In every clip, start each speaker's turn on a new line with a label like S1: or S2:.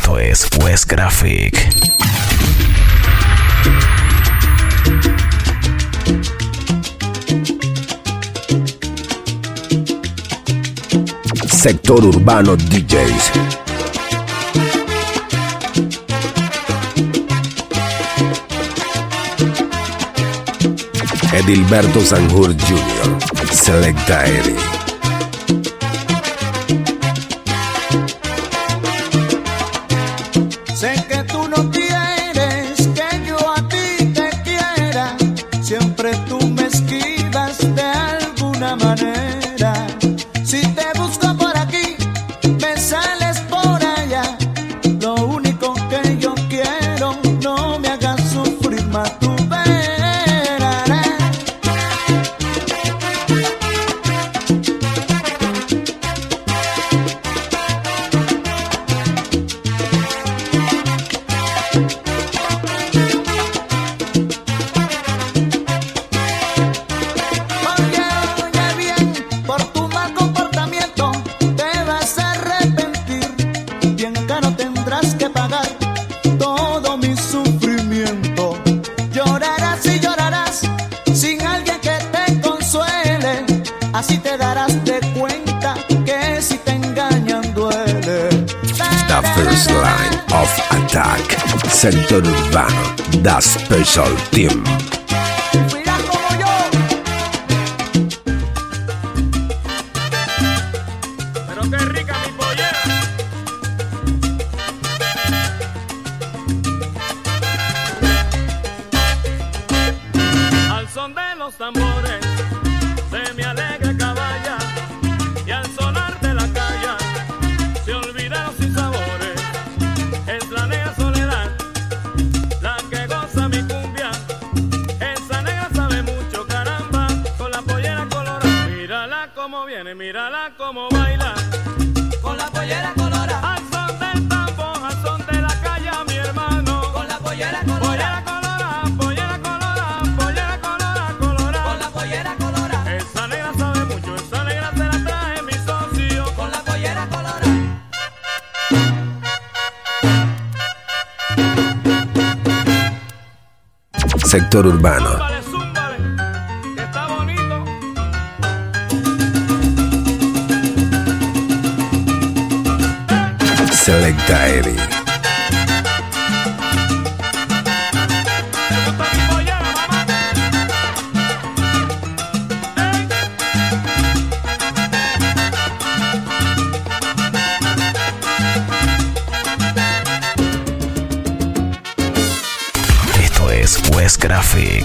S1: Esto es West Graphic. Sector Urbano DJs. Edilberto Sanjur Jr. Selecta Eddie.
S2: Sé que tú no quieres que yo a ti te quiera, siempre tú me esquivas de alguna manera. Si te busco por aquí, me sales por allá. Lo único que yo quiero, no me hagas sufrir más, tú verás. Así te darás de cuenta que si te engañan duele.
S1: The first line of attack. Sector Urbano, The Special Team.
S2: Mira como yo.
S3: Pero qué rica mi pollera. Al son de los tambores se me alegra caballa, y al sonar de la calle se olvidan los sinsabores. Es la negra soledad la que goza mi cumbia. Esa negra sabe mucho, caramba, con la pollera colorada. Mírala como viene, mírala como baila,
S2: Con la pollera colorada.
S3: al son del tambor, al son de la calle, mi hermano.
S2: Con la pollera
S3: Pollera colorada, pollera colorada, pollera colorada, colorada.
S2: Con la pollera colorada.
S3: Esa negra sabe mucho, esa negra se la traje mi socio.
S2: Con la pollera colorada.
S1: Sector Urbano,
S3: Zúmbale, zúmbale, que está bonito.
S1: Selecta Eddie.
S3: ¿Te gusta mi pollera, mamá?
S1: Esto es West Graphic.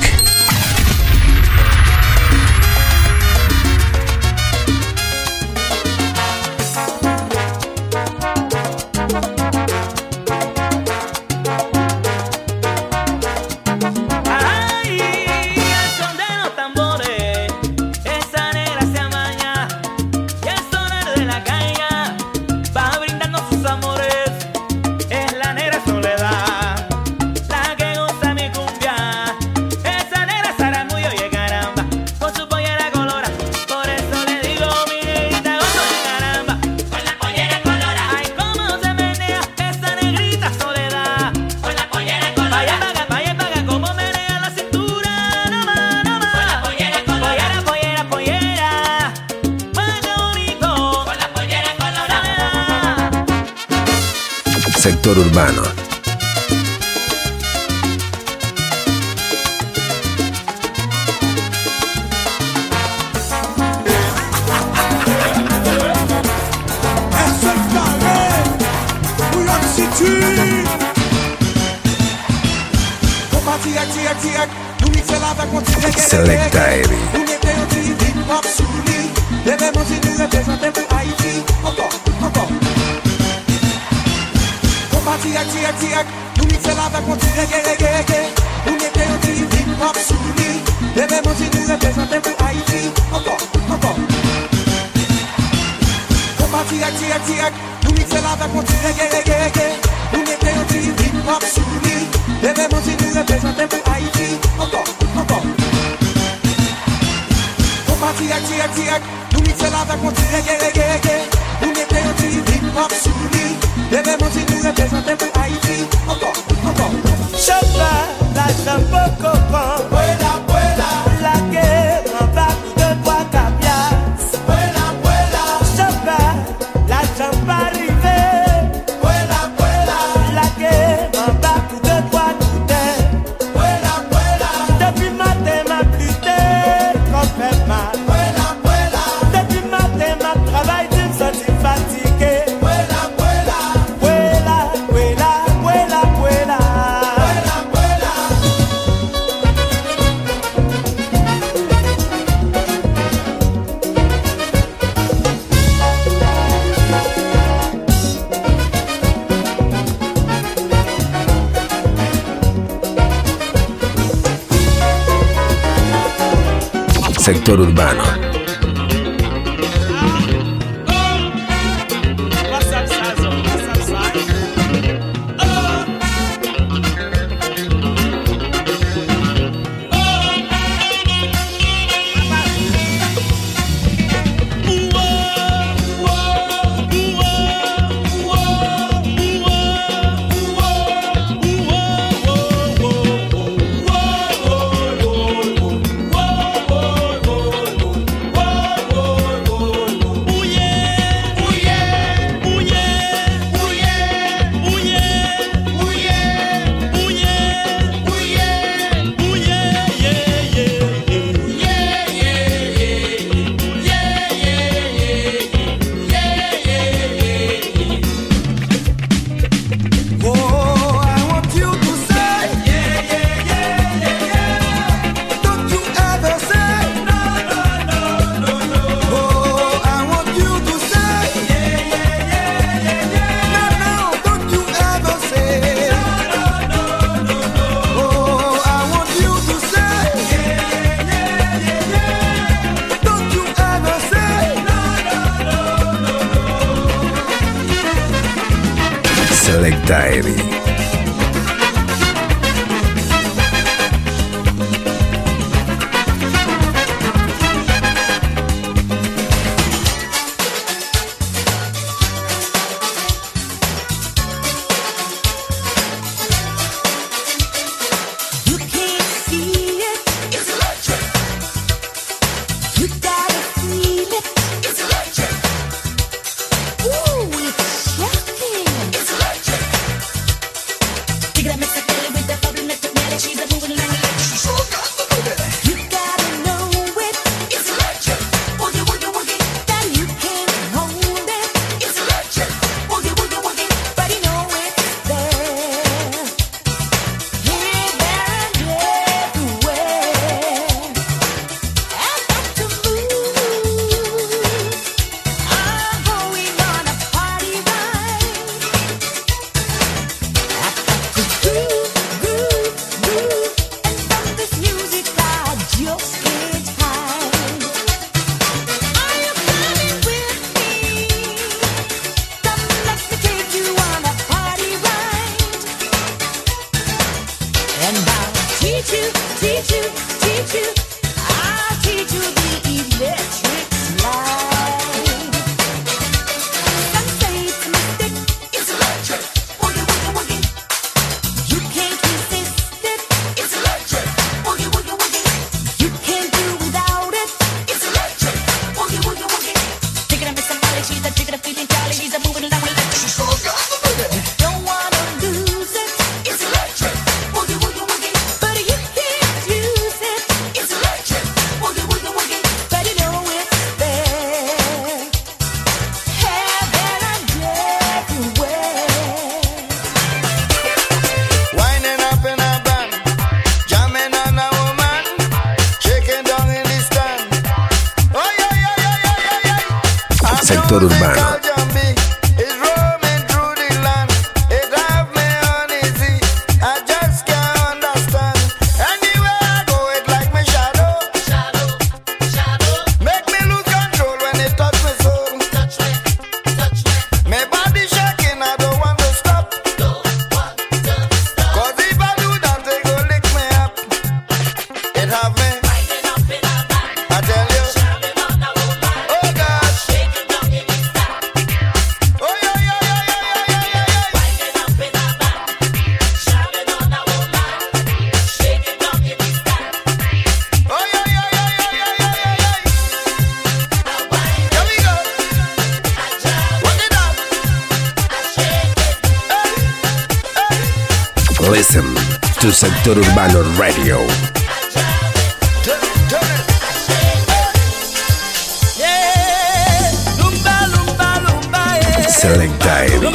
S4: Ay, el son de los tambores, esa negra se amaña, y el sonar de la caña va brindando sus amores. Es la negra soledad la que goza mi cumbia. Esa negra zaramullo, oye caramba, con su pollera colora. Por eso le digo, mi negrita gozo de caramba. Con la pollera colora. Ay, cómo se menea esa negrita soledad. Con la pollera colora. Vaya paga, cómo menea la cintura. No más, no más. Con la pollera colora. Pollera, pollera. Ay, qué bonito. Con la pollera colorada.
S1: Sector Urbano, Selecta Eddie.
S2: Nous
S5: vraiment si nous représentons pour Haïti. Encore.
S2: Chauffeur, la chambre coco.
S5: Vuela,
S2: La guerre en bas de bois capias.
S5: vuela,
S2: Chauffeur, la chambre arrivée. La guerre en bas de bois douter. Depuis matin m'a plutté, qu'on fait mal. Depuis matin m'a travaillé, je me sens fatigué.
S1: Sector Urbano. Select Diary. Sector Urbano. Listen to Sector Urbano Radio. Selecta Eddie.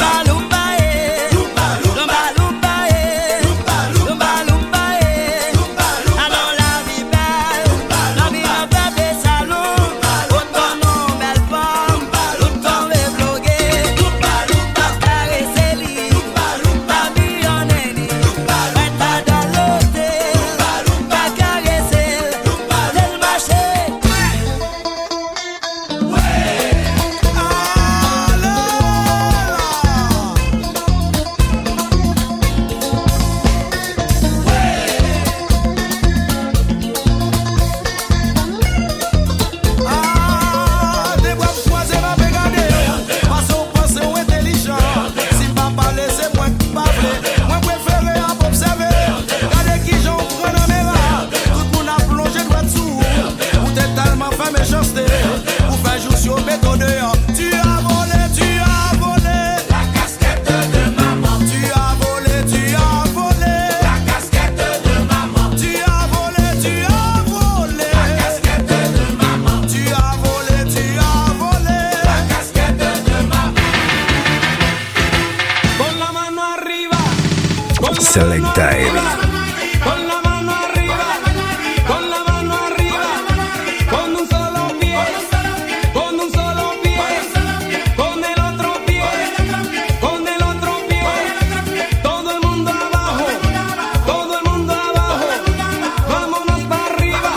S1: Selecta Eddie.
S6: Con la mano arriba, con la mano arriba, con un solo pie, con un solo pie, con el otro pie, con el otro pie, todo el mundo abajo, todo el mundo abajo, vámonos para arriba,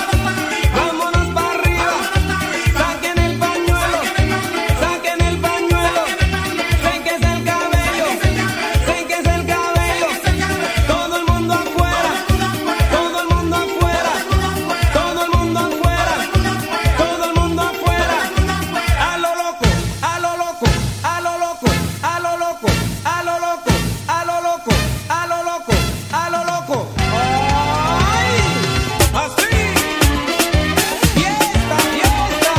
S6: saquen el pañuelo, saquen el pañuelo, séquese el cabello, séquese el cabello. Todo el mundo afuera, todo el mundo afuera, todo el mundo afuera, todo el mundo afuera. A lo loco, a lo loco, a lo loco, a lo loco, a lo loco, a lo loco, a lo loco, a lo loco. ¡Ay! Así. Fiesta, fiesta.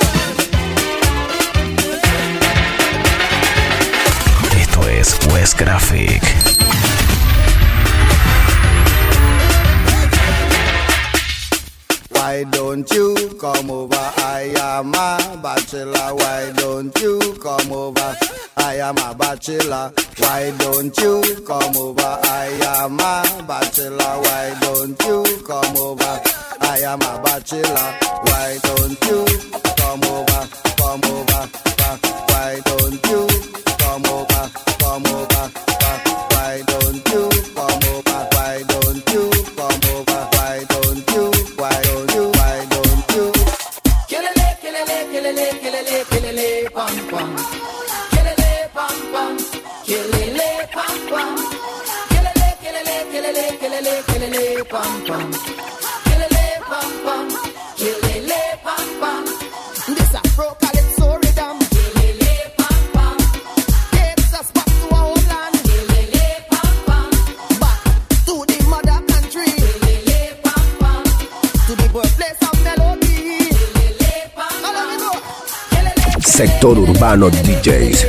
S7: Esto es West Graphic.
S8: Why don't you come over? I am a bachelor. Why don't you come over? I am a bachelor. Why don't you come over? I am a bachelor. Why don't you come over? I am a bachelor. Why don't you come over? Come over. Why don't you come over? Come over. Why don't you come over? Why don't you come over? Why don't you? Why don't you? Why don't you?
S5: Kelele, kelele, kelele, kelele, kelele, pam pam. Kelele, pam pam. Kelele, pam pam. Kelele, kelele, kelele, kelele, kelele, pam pam. Kelele, pam pam. Kelele, pam pam. This a pro calypso rhythm. Kelele, pam pam. Takes us back to our homeland. Kelele, pam pam. Back to the mother country. Kelele, pam pam. To the birthplace of melody. Kelele, pam pam. Let me know. Kelele,
S1: Sector Urbano DJs.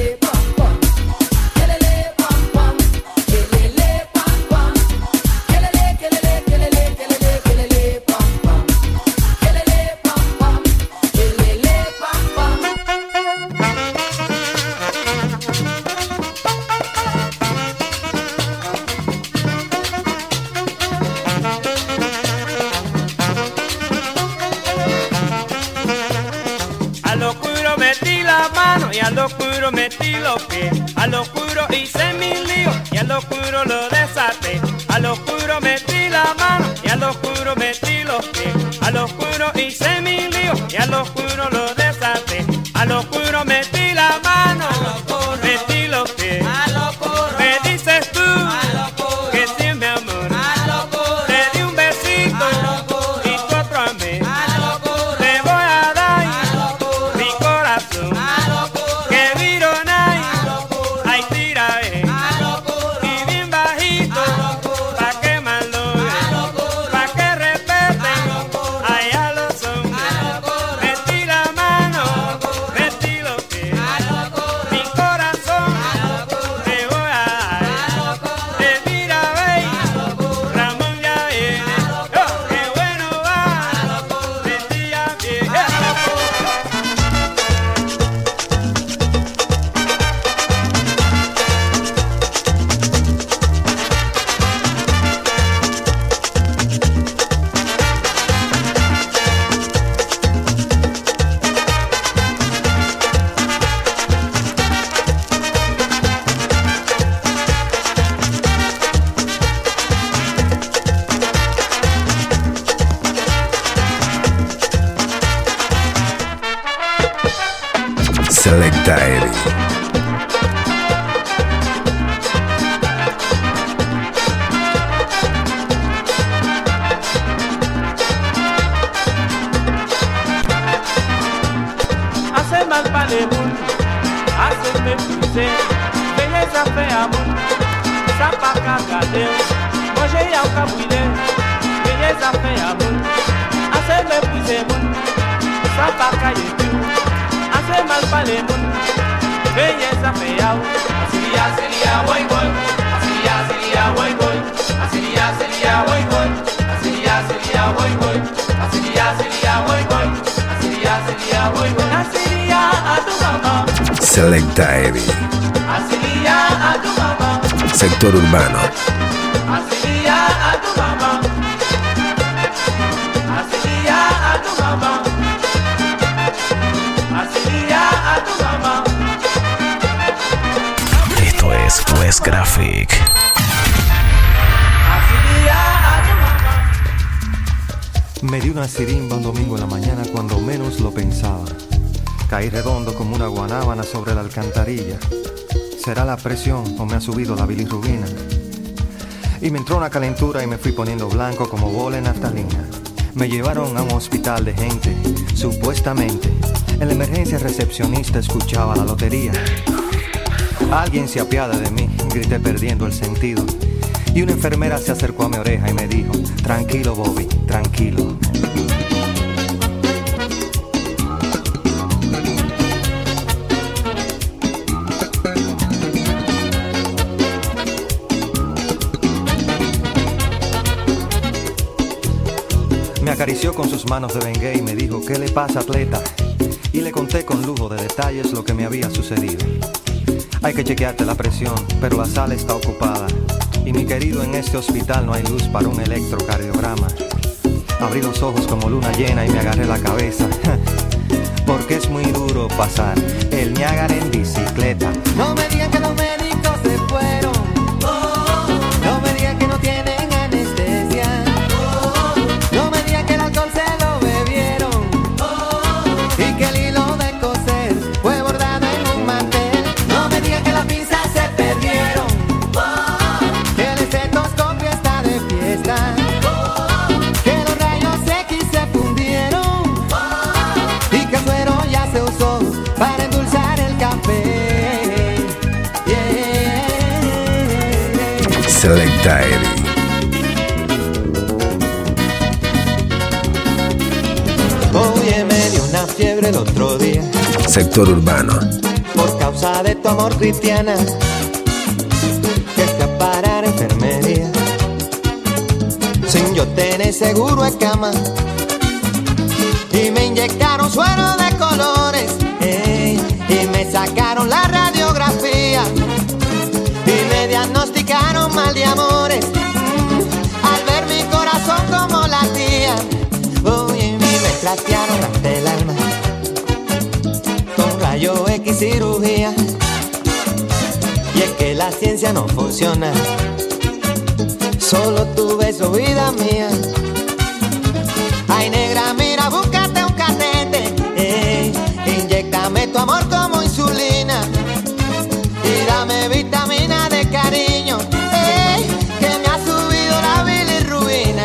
S3: A lo oscuro metí la mano y a lo oscuro metí los pies. A lo oscuro hice mi lío y a lo oscuro lo desaté. A lo oscuro metí la mano y a lo oscuro metí los pies. A lo oscuro hice mi lío y a lo oscuro lo desaté. A lo oscuro metí la mano, metí los pies. Me dices tú que sí, mi amor. Te di un besito y tú otro a mí. Te voy a dar mi corazón. Que vironay, ay tira y bien bajito, pa' que
S1: Selecta Eri.
S3: Hace mal para el mundo, hace me puse, belleza fea mundo, sapa cagadeu, hoje é o cabuilé, belleza fea mundo, hace me puse mundo, sapa cagueu, hace mal para el mundo, belleza fea, seria, boy boy, seria, boy boy, seria, boy boy, seria, boy boy, seria, boy boy. Sería muy buena, sería a tu mamá.
S1: Selecta Eri.
S3: Sería a tu mamá.
S1: Sector urbano.
S3: Sería a tu mamá. Sería a tu mamá. Sería a tu mamá.
S7: Esto es West Graphic.
S9: Me di una sirimba un domingo en la mañana cuando menos lo pensaba. Caí redondo como una guanábana sobre la alcantarilla. ¿Será la presión o me ha subido la bilirrubina? Y me entró una calentura y me fui poniendo blanco como bola en naftalina. Me llevaron a un hospital de gente, supuestamente. En la emergencia recepcionista escuchaba la lotería. Alguien se apiada de mí, grité perdiendo el sentido. Y una enfermera se acercó a mi oreja y me dijo: tranquilo, Bobby, tranquilo. Me acarició con sus manos de Bengay y me dijo: ¿qué le pasa, atleta? Y le conté con lujo de detalles lo que me había sucedido. Hay que chequearte la presión, pero la sala está ocupada. Y mi querido, en este hospital no hay luz para un electrocardiograma. Abrí los ojos como luna llena y me agarré la cabeza. Porque es muy duro pasar el Niágara en bicicleta.
S6: No me digan que los médicos se fueron. No me digan que no tienen anestesia. No me digan que el alcohol se lo bebieron. Y que el hilo de coser fue bordado en un mantel. No me digan que las pinzas se perdieron. Que el estetoscopio está de fiesta. Que los rayos X se fundieron. Y que el suero ya se usó para endulzar el café. Yeah.
S1: Selecta Eri.
S6: Oye, me dio una fiebre el otro día
S1: Sector urbano.
S6: por causa de tu amor, cristiana, que fui a parar a enfermería sin yo tener seguro de cama. Y me inyectaron suero de colores, y me sacaron la radiografía y me diagnosticaron mal de amores. Al ver mi corazón como latía, oye, me platearon hasta el alma con rayo X cirugía. Y es que la ciencia no funciona, solo tu beso, vida mía. Ay, negra, mira, búscate un catete, inyéctame tu amor como insulina y dame vitamina de cariño, que me ha subido la bilirrubina.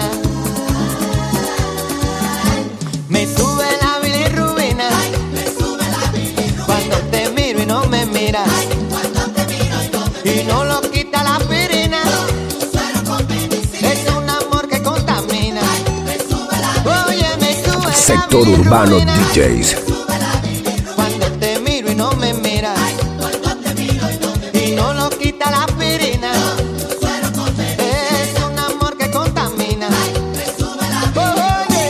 S6: Me sube la bilirrubina cuando te miro y no me miras, y no lo quita la aspirina. Es un amor que contamina. Oye, me sube la
S1: Sector urbano
S6: bilirrubina
S1: DJs.
S6: cuando te miro y no me miras, y no lo quita la aspirina. Es un amor que contamina. Oye.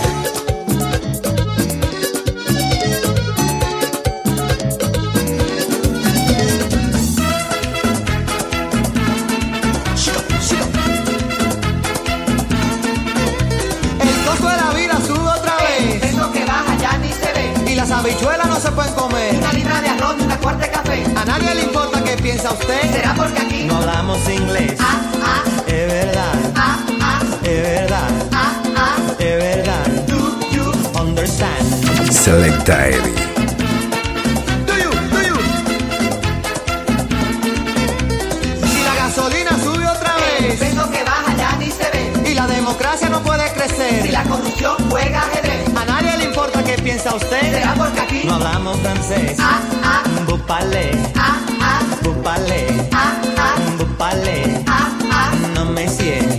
S6: El costo de la vida sube otra vez.
S5: Eso que baja ya ni se ve.
S6: Y las habichuelas no se pueden comer.
S5: Una libra de arroz y una cuarta de café.
S6: A nadie le importa qué piensa usted.
S5: ¿Será porque aquí?
S6: No hablamos inglés. Es verdad. Es verdad. Es verdad.
S5: Do you
S6: Understand.
S1: Selecta Eri.
S6: Do you democracia no puede crecer,
S5: si la corrupción juega ajedrez,
S6: a nadie le importa qué piensa usted.
S5: será porque aquí
S6: No hablamos francés. Vous parlez, vous parlez, vous parlez. No me siento.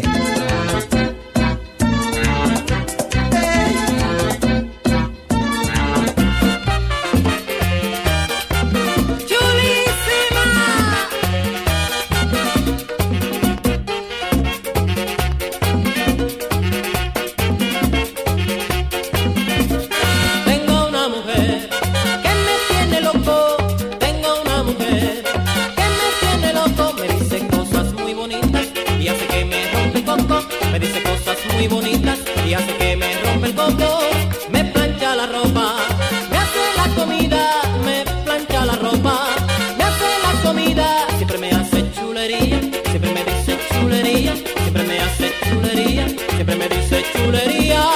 S10: Tengo una mujer que me tiene loco, tengo una mujer que me tiene loco, me dice cosas muy bonitas y hace que me rompe el coco, me dice cosas muy bonitas y hace que me rompe el coco, me plancha la ropa, me hace la comida, me plancha la ropa, me hace la comida, siempre me hace chulería, siempre me dice chulería, siempre me hace chulería, siempre me dice chulería.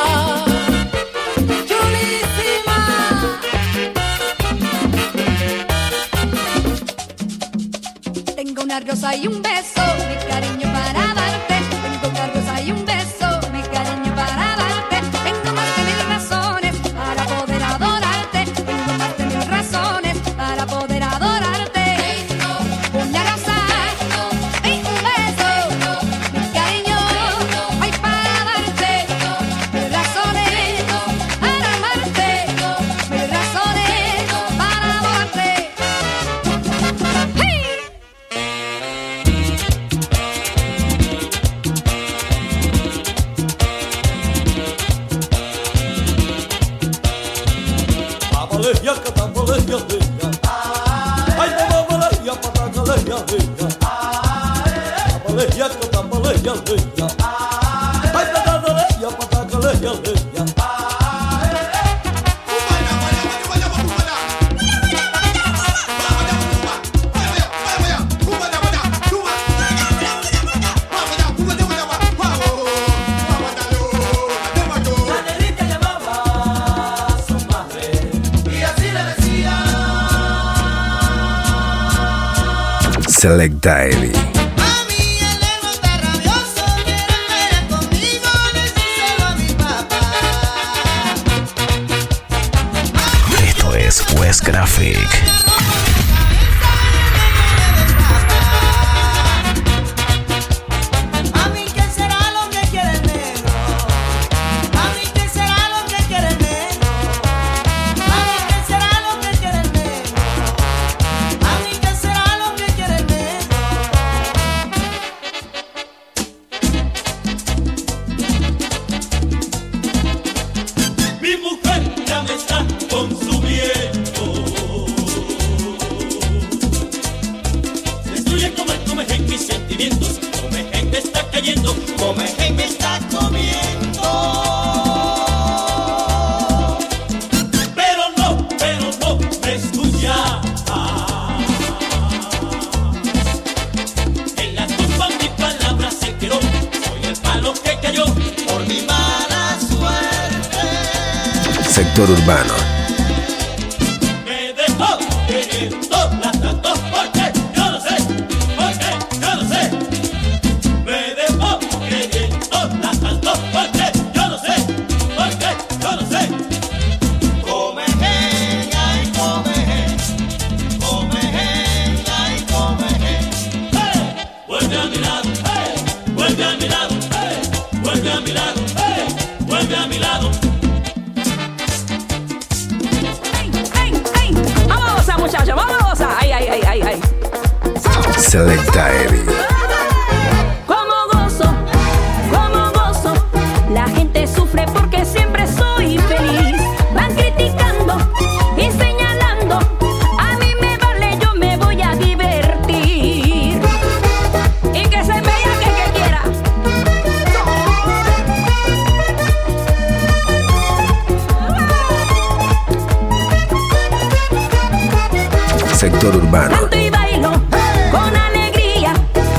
S11: Tengo una rosa y un beso, mi cariño para darte. Tengo una rosa y un beso, mi cariño para darte. Tengo más de 1000 razones para poder adorarte. Tengo más de 1000 razones para poder adorarte. Tengo una rosa y un beso, mi cariño hay para darte. 1000 razones para amarte, 1000 razones para adorarte. ¡Hey!
S5: la negrita llamaba a su madre y así le decía.
S1: Selecta Heavy.
S2: Mami, el ego está rabioso, quiere pelear conmigo, decíselo a mi papá.
S7: Esto es West Graphic.
S2: Mami, ¿qué será lo que quiere el negro? Mami, ¿qué será lo que quiere el negro? Mami, ¿qué será lo que quiere el negro? Mami, ¿qué será lo que quiere el negro?
S3: Mi mujer ya me está consumiendo. Destruye come en mis sentimientos. Come me está cayendo. Come me está comiendo. Pero no me escucha. En la tumba mi palabra se quedó. Soy el palo que cayó por mi mala suerte.
S1: Sector urbano.
S3: Me dejó queriendo, la trató porque yo no sé, porque yo no sé. Me dejó queriendo, la trató porque yo no sé, porque yo no sé. Come ay, come ay, come hey, vuelve a mi lado, hey, vuelve a mi lado, hey, vuelve a mi lado, hey, vuelve a mi lado.
S4: Vamos a gozar, muchachos, vamos a gozar. Ay.
S1: Selecta Heavy.
S4: Como gozo, la gente sufre porque siempre soy feliz. Van criticando y señalando, a mí me vale, yo me voy a divertir. Y que se vea que quiera.
S1: Sector urbano.
S4: Canto y bailo con alegría.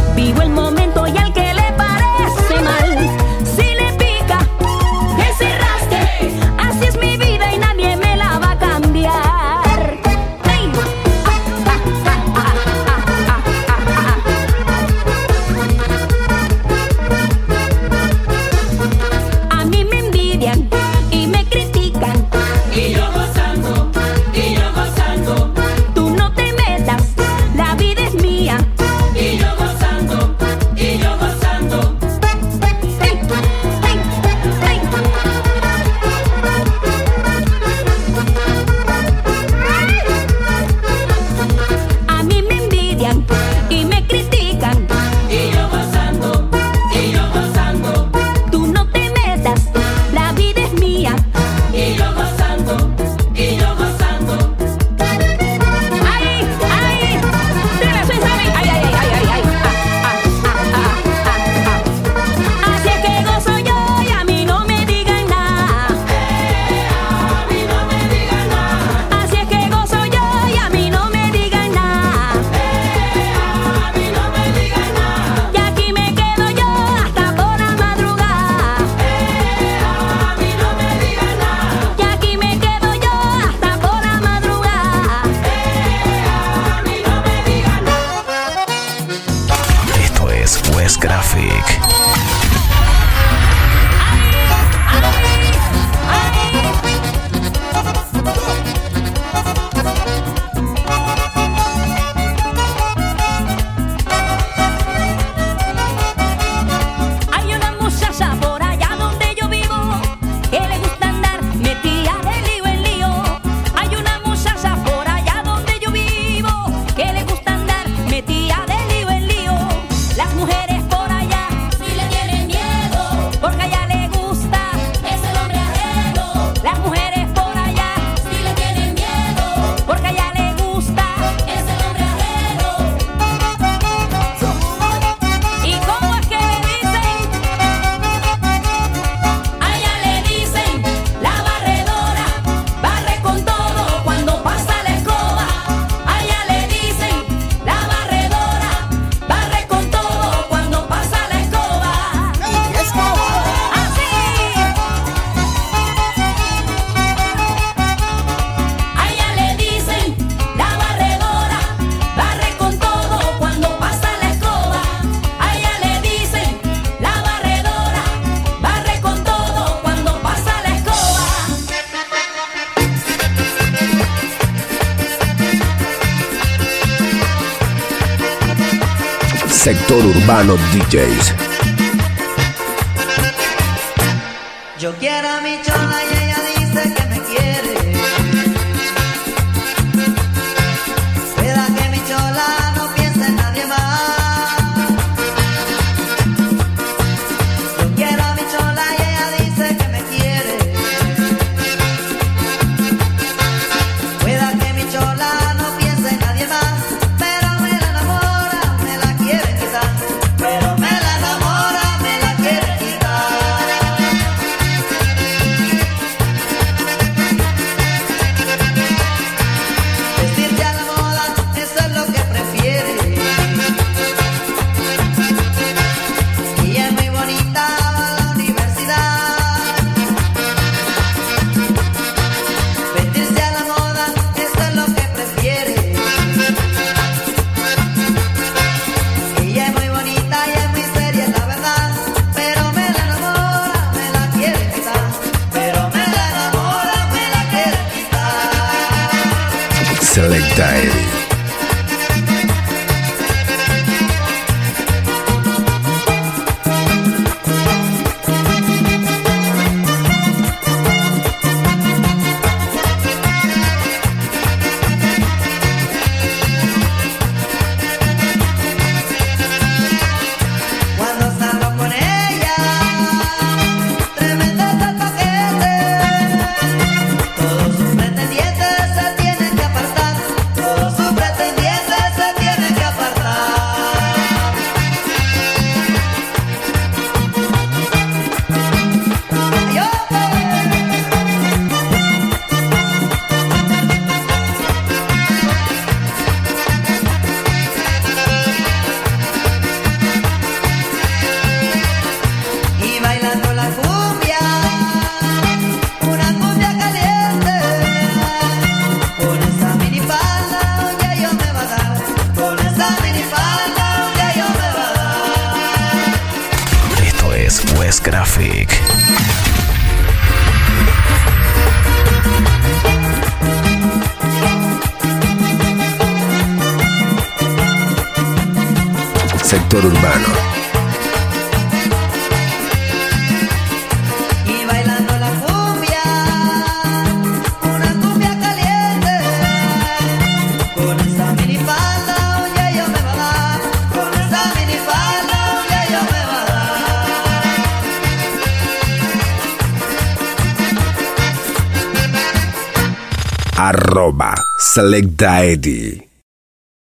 S7: West Graphic.
S11: Hay una muchacha por allá donde yo vivo que le gusta andar metida de lío en lío. Hay una muchacha por allá donde yo vivo que le gusta andar metida de lío en lío. Las mujeres por allá sí le tienen miedo porque a ella le gusta ese hombre ajeno. Las mujeres por allá sí le tienen miedo porque a ella le gusta ese hombre ajeno. ¿Y cómo es que le dicen? A ella le dicen la barredora, barre con todo cuando pasa la escoba. A ella le dicen la barredora, barre con todo cuando pasa la escoba. Así. A ella le dicen la barredora, barre con todo cuando pasa la escoba. A ella le dicen la barredora, barre con todo cuando pasa la escoba.
S1: Sector Urbano DJs.
S5: Yo quiero a mi chola y ella dice que me quiere. Cuida que mi chola no piense en nadie más. Yo quiero a mi chola y ella dice que me quiere. Cuida que mi chola no piense en nadie más. Pero me la enamora, me la quiere quitar. Pero me la enamora, me la quiere quitar. Vestirse a la moda, eso es lo que prefiere. Y es muy bonita, va a la universidad. Vestirse a la moda, eso es lo que prefiere. Ella es muy bonita y es muy seria, es la verdad. Pero me la enamora, me la quiere quitar. Pero me la enamora, me la quiere quitar.
S1: Selecta Eddie.
S5: Cuando salgo con ella, tremendo es el paquete. Todos sus pretendientes se tienen que apartar. Todos sus pretendientes se tienen que apartar. ¡Ay, Y bailando la cumbia, una cumbia caliente. Con esa minifalda, un día yo me va a dar. Con esa minifalda, un día yo me va a dar.
S7: Esto es West Graphic.
S1: Sector Urbano.
S5: Y bailando la cumbia, una cumbia caliente. Con esa minifalda, un día yo me va a dar. Con esa minifalda, un día yo me va a dar.
S1: @Selecta Eddie.